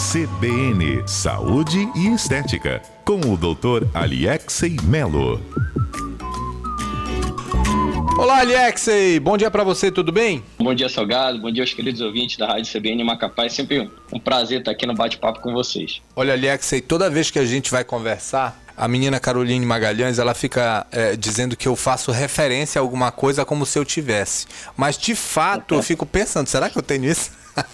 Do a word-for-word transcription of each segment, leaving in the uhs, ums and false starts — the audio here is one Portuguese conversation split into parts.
C B N Saúde e Estética, com o doutor Aliexei Melo. Olá, Aliexei, bom dia para você, tudo bem? Bom dia, Salgado, bom dia aos queridos ouvintes da Rádio C B N Macapá. É sempre um, um prazer estar aqui no bate-papo com vocês. Olha, Aliexei, toda vez que a gente vai conversar, a menina Caroline Magalhães, ela fica é, dizendo que eu faço referência a alguma coisa como se eu tivesse. Mas, de fato, eu fico pensando, será que eu tenho isso?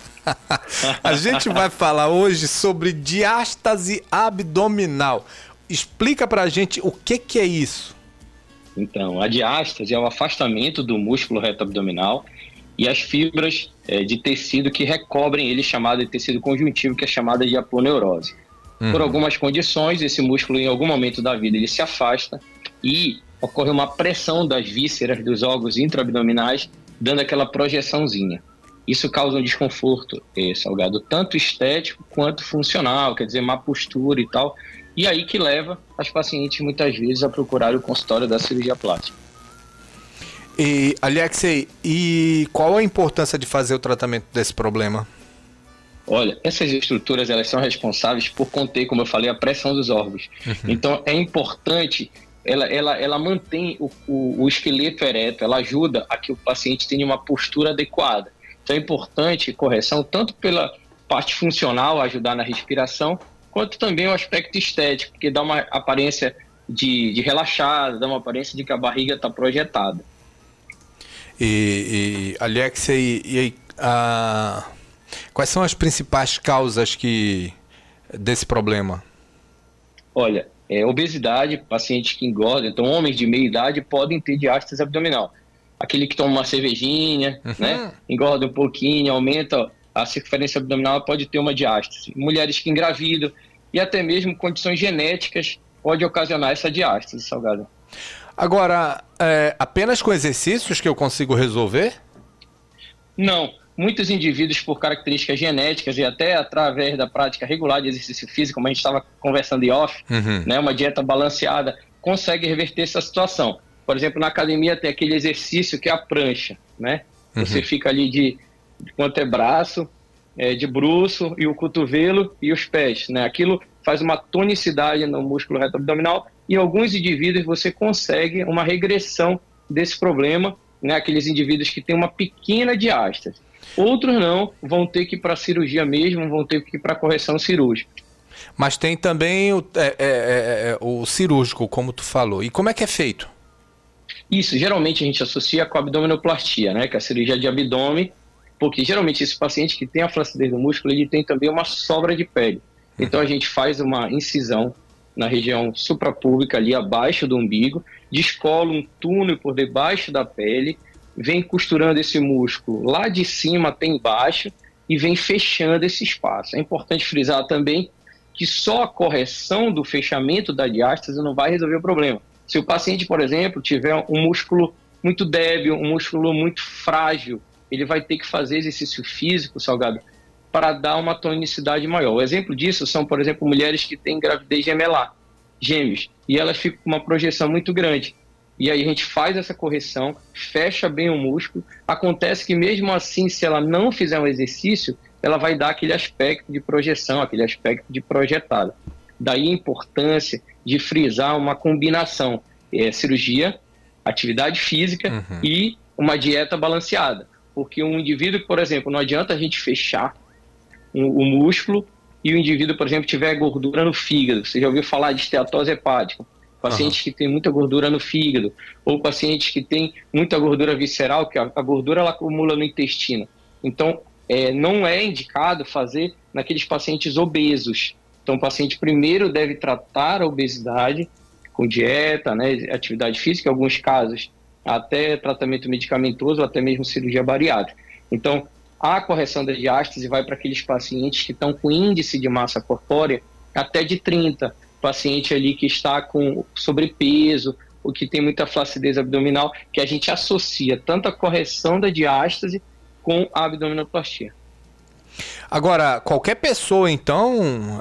A gente vai falar hoje sobre diástase abdominal. Explica pra gente o que, que é isso. Então, a diástase é o afastamento do músculo reto abdominal e as fibras é, de tecido que recobrem ele, chamado de tecido conjuntivo, que é chamada de aponeurose. Uhum. Por algumas condições, esse músculo em algum momento da vida ele se afasta e ocorre uma pressão das vísceras dos órgãos intraabdominais, dando aquela projeçãozinha. Isso causa um desconforto, é, Salgado, tanto estético quanto funcional, quer dizer, má postura e tal. E aí que leva as pacientes muitas vezes a procurar o consultório da cirurgia plástica. E, Aliexei, e qual a importância de fazer o tratamento desse problema? Olha, essas estruturas elas são responsáveis por conter, como eu falei, a pressão dos órgãos. Uhum. Então é importante, ela, ela, ela mantém o, o, o esqueleto ereto, ela ajuda a que o paciente tenha uma postura adequada. Então é importante correção tanto pela parte funcional, ajudar na respiração, quanto também o aspecto estético, porque dá uma aparência de, de relaxada, dá uma aparência de que a barriga está projetada. E, e Aliexei, e, e, a... quais são as principais causas que, desse problema? Olha, é, obesidade, pacientes que engordam, então homens de meia idade podem ter diástase abdominal. Aquele que toma uma cervejinha, uhum. né, engorda um pouquinho, aumenta a circunferência abdominal, pode ter uma diástase. Mulheres que engravidam e até mesmo condições genéticas pode ocasionar essa diástase, Salgado. Agora, é, apenas com exercícios que eu consigo resolver? Não. Muitos indivíduos, por características genéticas e até através da prática regular de exercício físico, como a gente estava conversando em off, uhum. né, uma dieta balanceada, consegue reverter essa situação. Por exemplo, na academia tem aquele exercício que é a prancha, né? Uhum. Você fica ali de, de com o antebraço, é, de bruço e o cotovelo e os pés, né? Aquilo faz uma tonicidade no músculo reto abdominal e em alguns indivíduos você consegue uma regressão desse problema, né? Aqueles indivíduos que têm uma pequena diástase. Outros não, vão ter que ir para a cirurgia mesmo, vão ter que ir para a correção cirúrgica. Mas tem também o, é, é, é, o cirúrgico, como tu falou. E como é que é feito? Isso, geralmente a gente associa com a abdominoplastia, né, que é a cirurgia de abdômen, porque geralmente esse paciente que tem a flacidez do músculo, ele tem também uma sobra de pele. Então a gente faz uma incisão na região suprapúbica, ali abaixo do umbigo, descola um túnel por debaixo da pele, vem costurando esse músculo lá de cima até embaixo e vem fechando esse espaço. É importante frisar também que só a correção do fechamento da diástase não vai resolver o problema. Se o paciente, por exemplo, tiver um músculo muito débil, um músculo muito frágil, ele vai ter que fazer exercício físico, Salgado, para dar uma tonicidade maior. O exemplo disso são, por exemplo, mulheres que têm gravidez gemelar, gêmeos, e elas ficam com uma projeção muito grande. E aí a gente faz essa correção, fecha bem o músculo. Acontece que mesmo assim, se ela não fizer um exercício, ela vai dar aquele aspecto de projeção, aquele aspecto de projetada. Daí a importância de frisar uma combinação, é, cirurgia, atividade física uhum. e uma dieta balanceada. Porque um indivíduo, por exemplo, não adianta a gente fechar o, o músculo e o indivíduo, por exemplo, tiver gordura no fígado. Você já ouviu falar de esteatose hepática? Pacientes uhum. que têm muita gordura no fígado, ou pacientes que têm muita gordura visceral, que a, a gordura ela acumula no intestino. Então, é, não é indicado fazer naqueles pacientes obesos. Então, o paciente primeiro deve tratar a obesidade com dieta, né, atividade física, em alguns casos até tratamento medicamentoso ou até mesmo cirurgia bariátrica. Então, a correção da diástase vai para aqueles pacientes que estão com índice de massa corpórea até de trinta, paciente ali que está com sobrepeso ou que tem muita flacidez abdominal, que a gente associa tanto a correção da diástase com a abdominoplastia. Agora, qualquer pessoa, então,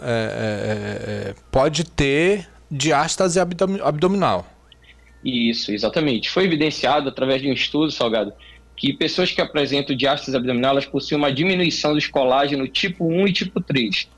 é, é, pode ter diástase abdominal? Isso, exatamente. Foi evidenciado através de um estudo, Salgado, que pessoas que apresentam diástase abdominal, elas possuem uma diminuição dos colágeno tipo um e tipo três.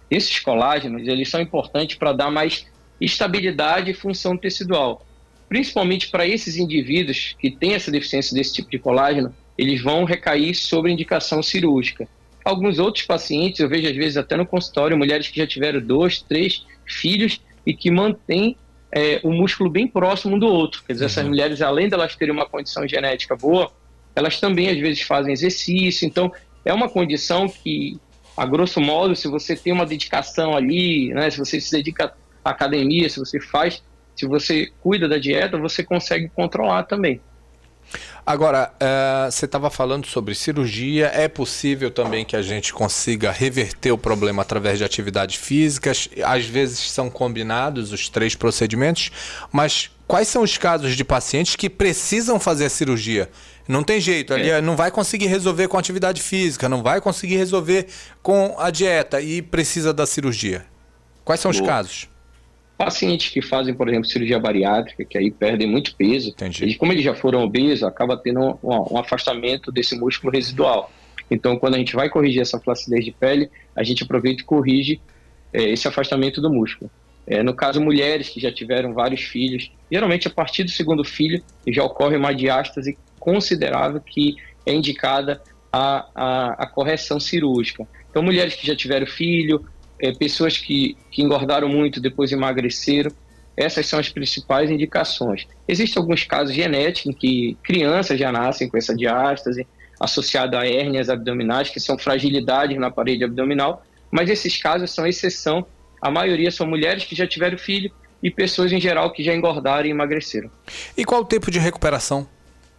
esses colágenos, eles são importantes para dar mais estabilidade e função tecidual. Principalmente para esses indivíduos que têm essa deficiência desse tipo de colágeno, eles vão recair sobre indicação cirúrgica. Alguns outros pacientes, eu vejo às vezes até no consultório, mulheres que já tiveram dois, três filhos e que mantêm é, o músculo bem próximo um do outro. Quer dizer, uhum. essas mulheres, além de elas terem uma condição genética boa, elas também às vezes fazem exercício. Então, é uma condição que, a grosso modo, se você tem uma dedicação ali, né, se você se dedica à academia, se você faz, se você cuida da dieta, você consegue controlar também. Agora, uh, você estava falando sobre cirurgia. É possível também que a gente consiga reverter o problema através de atividades físicas? Às vezes são combinados os três procedimentos, mas quais são os casos de pacientes que precisam fazer a cirurgia? Não tem jeito, ali é. não vai conseguir resolver com atividade física, não vai conseguir resolver com a dieta e precisa da cirurgia. Quais são Boa. os casos? Pacientes que fazem, por exemplo, cirurgia bariátrica, que aí perdem muito peso, eles, como eles já foram obesos, acaba tendo um, um afastamento desse músculo residual. Então, quando a gente vai corrigir essa flacidez de pele, a gente aproveita e corrige é, esse afastamento do músculo. É, no caso, mulheres que já tiveram vários filhos, geralmente a partir do segundo filho já ocorre uma diástase considerável que é indicada a, a, a correção cirúrgica. Então, mulheres que já tiveram filho, É, pessoas que, que engordaram muito, depois emagreceram, essas são as principais indicações. Existem alguns casos genéticos em que crianças já nascem com essa diástase, associada a hérnias abdominais, que são fragilidades na parede abdominal, mas esses casos são exceção. A maioria são mulheres que já tiveram filho e pessoas em geral que já engordaram e emagreceram. E qual o tempo de recuperação?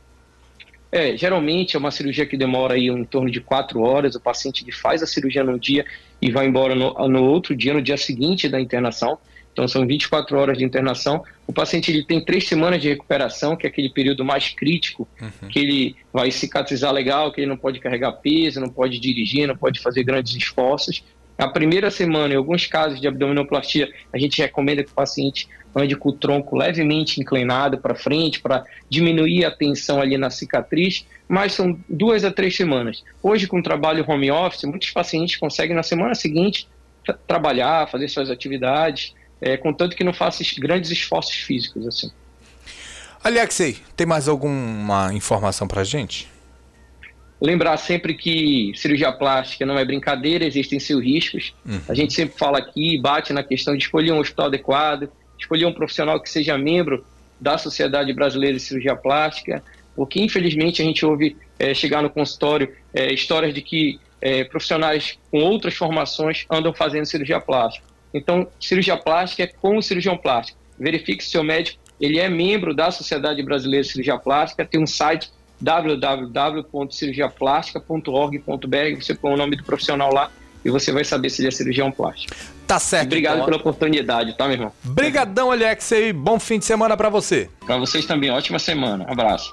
É, geralmente é uma cirurgia que demora aí em torno de quatro horas, o paciente ele faz a cirurgia num dia e vai embora no, no outro dia, no dia seguinte da internação. Então são vinte e quatro horas de internação. O paciente ele tem três semanas de recuperação, que é aquele período mais crítico, uhum. que ele vai cicatrizar legal, que ele não pode carregar peso, não pode dirigir, não pode fazer grandes esforços. A primeira semana, em alguns casos de abdominoplastia, a gente recomenda que o paciente ande com o tronco levemente inclinado para frente, para diminuir a tensão ali na cicatriz, mas são duas a três semanas. Hoje, com o trabalho home office, muitos pacientes conseguem na semana seguinte tra- trabalhar, fazer suas atividades, é, contanto que não faça grandes esforços físicos. Assim. Alexei, tem mais alguma informação para a gente? Lembrar sempre que cirurgia plástica não é brincadeira, existem seus riscos. Uhum. A gente sempre fala aqui, bate na questão de escolher um hospital adequado, escolher um profissional que seja membro da Sociedade Brasileira de Cirurgia Plástica, porque infelizmente a gente ouve é, chegar no consultório é, histórias de que é, profissionais com outras formações andam fazendo cirurgia plástica. Então, cirurgia plástica é com o cirurgião plástico. Verifique se o seu médico ele é membro da Sociedade Brasileira de Cirurgia Plástica, tem um site w w w ponto cirurgia plástica ponto org ponto b r, você põe o nome do profissional lá e você vai saber se ele é cirurgião plástico. Tá certo. Obrigado então. pela oportunidade, tá, meu irmão? Brigadão, Alexei. Bom fim de semana para você. Para vocês também. Ótima semana. Abraço.